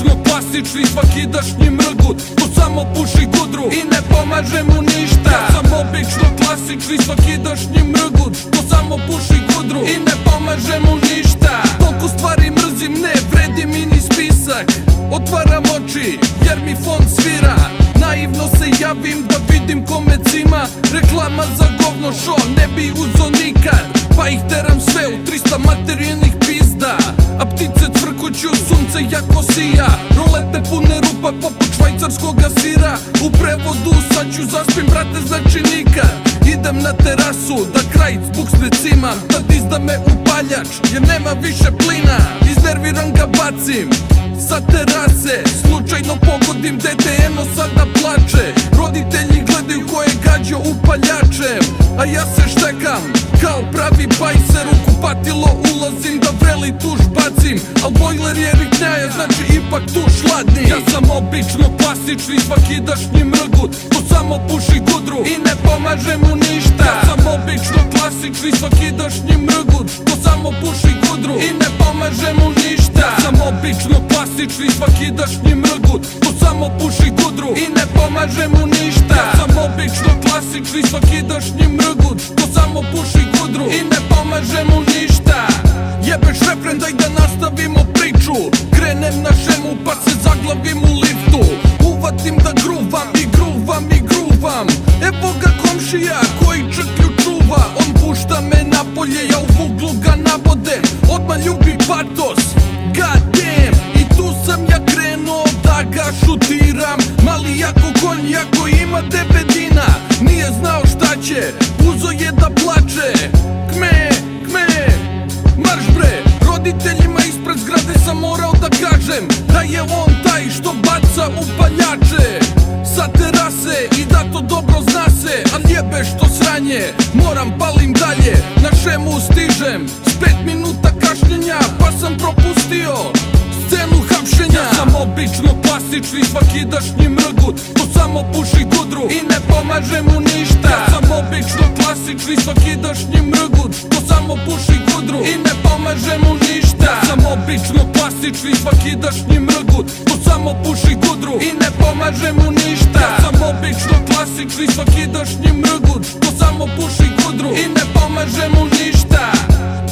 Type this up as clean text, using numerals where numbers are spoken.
obično klasični svakidašnji mrgut ko samo puši gudru i ne pomaže mu ništa. Ja sam obično klasični svakidašnji mrgut ko samo puši gudru i ne pomaže mu ništa. Toliko stvari mrzim, ne vredi mi ni spisak. Otvaram oči jer mi fon svira. Naivno se javim da vidim kome cima. Reklama za govno šo ne bi uzo nikad, pa ih teram sve u 300 materijalnih pizda. A ptice cvrkuću, sunce jako sija, rolete pune rupa poput švajcarskoga sira. U prevodu sad ću zaspim, brate, znači nikad. Idem na terasu da kraj zbuksne cimam, da izda me upaljač jer nema više plina. Iznerviran ga bacim sa terase, slučajno pogodim dete, eno sada plače. Roditelji gledaju ko je gađo upaljačem, a ja se štekam kao pravi bajser. U kupatilo ulazim da vreli tuš bacim, al bojler je riknjaja, znači ipak tuš hladni. Ja sam obično klasični svakidašnji mrgut ko samo puši gudru i ne pomaže mu ništa. Ja sam obično klasični svakidašnji mrgut ko samo puši gudru i ne pomaže mu ništa. Ja sam obično klasični svakidašnji mrgut ko samo puši gudru i ne pomaže mu ništa. Ja sam obično klasični svakidašnji mrgut ko samo puši gudru i ne pomaže mu ništa. Jebeš refren, daj da nastavimo priču. Krenem na šemu pa se zaglavim u liftu. Uvatim da gruvam i gruvam i gruvam. Evo ga komšija koji čeklju čuva. On pušta me napolje, ja u vuglu ga nabodem. Odmah ljubi patos, god damn. I tu sam ja krenuo da ga šutiram. Mali jako konj, jako ima 9 dina. Nije znao šta će, uzo je da plače. Kme, kme, marš bre. Roditeljima ispred zgrade sam morao da kažem da je on taj što baca upaljače sa terase i da to dobro zna se. Al jebe što sranje, moram palim dalje. Na šemu stižem s 5 minuta kašnjenja, pa sam propustio scenu hapšenja. Ja sam obično klasični svakidašnji mrgut ko samo puši gudru i ne pomaže mu ništa. Ja sam obično klasični svakidašnji mrgut ko samo puši gudru i ne pomaže mu ništa. Ja sam obično klasični svakidašnji mrgut ko samo puši gudru i ne pomaže mu ništa. Ja sam obično klasični svakidašnji mrgut ko samo puši gudru i ne pomaže mu ništa.